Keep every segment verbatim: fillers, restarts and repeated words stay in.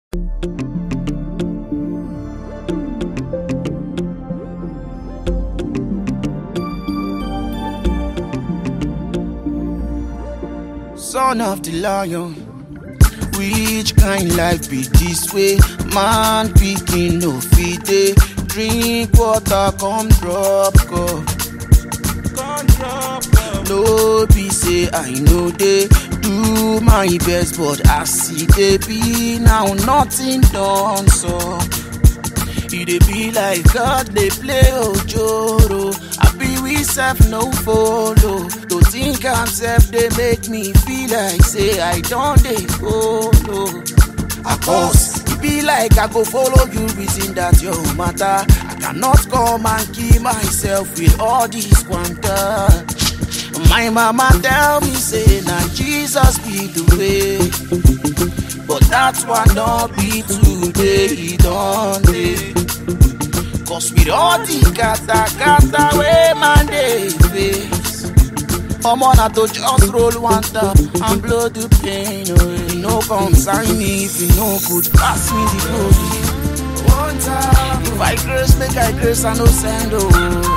Son of the lion, which kind life be this way? Man picking no feed day. Drink water, come drop cup. Come drop cup. No be say I know they do my best, but I see they be now nothing done so. It dey be like God they play Ojoro. I be we self no follow. To think I'm self they make me feel like say I don't dey follow. Of course, it be like I go follow you, reason that your matter. I cannot come and kill myself with all this quanta. My mama tell me say na Jesus be the way, but that's why not be today, he don't dey. Cause with all the kata kata way man dey face, I'm on to just roll one tap and blow the pain away. No concern me if you no good, pass me the glory. One tap, if I grace, make I grace, I no send oh.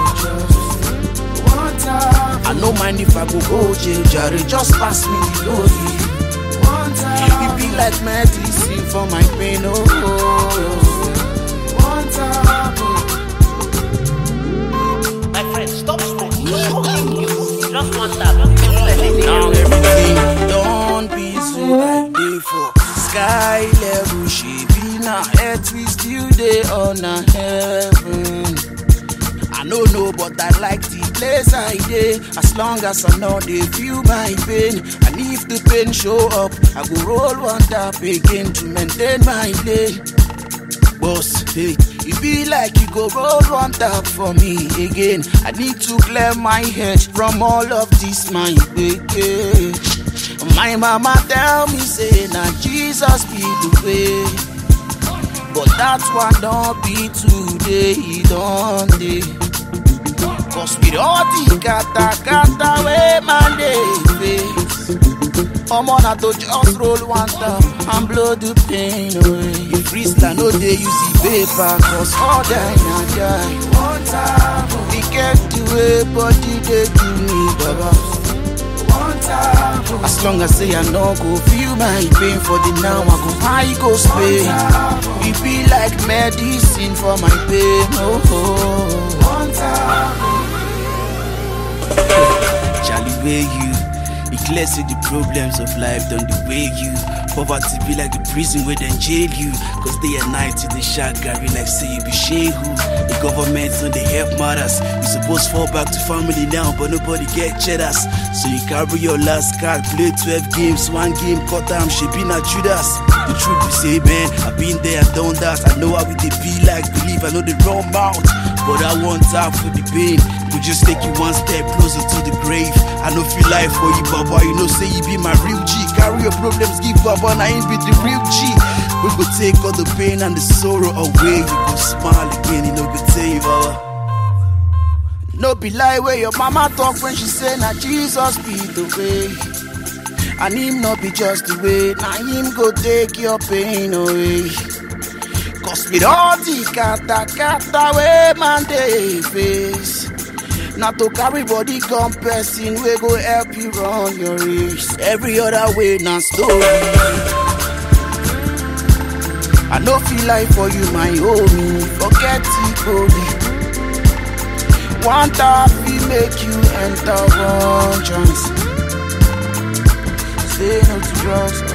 One tap, I no mind if I go go jail, Jerry, just pass me the glory. One tap, it be like medicine for my pain oh. One tap, my friend, stop smoking. Just one tap. Now everything don't be so like day for sky level. She be now earth we still day on a heaven. I don't know but I like the place I day. As long as I know they feel my pain. And if the pain show up, I go roll one tap again to maintain my lane. Boss, hey, it be like you go roll one tap for me again. I need to clear my head from all of this my wicked. My mama tell me say na Jesus be the way, but that's why don't be today, he don't dey. Cause with all the kata kata way man dey face, I'm on to just roll one tap and blow the pain away. If freestyle no dey use the paper, cause all die na die. One tap, we get the way body they do me, baba. One tap, as long as say I no go feel my pain for the now, I go high go Spain. It be like medicine for my pain, oh oh. One tap, Charlie, where you? It clears the problems of life don't weigh you. Poverty be like the prison where they jail you. Cause day and night you the shot Gary like say you be shehu. The government don't they help matters. You supposed fall back to family now, but nobody get cheddars. So you carry your last card, play twelve games, one game cut time, she be not Judas. The truth we say, man, I've been there, I've done that. I know how it they be like, believe I know the wrong mouth. But I want time for the pain. We just take you one step closer to the grave. I know feel life for you, Baba. You know, say you be my real G. Carry your problems, give Baba, and I ain't be the real G. We go take all the pain and the sorrow away. You go smile again, you know, go tell you, Baba. No be lie where your mama talk when she say, na Jesus be the way. And him not be just the way. Now him go take your pain away. Cause with all the kata kata way man dey face, not to carry body come person we go help you run your race. Every other way na story. I no feel like for you my homie, forget it holy. One tap we make you enter one chance. Say no to drugs.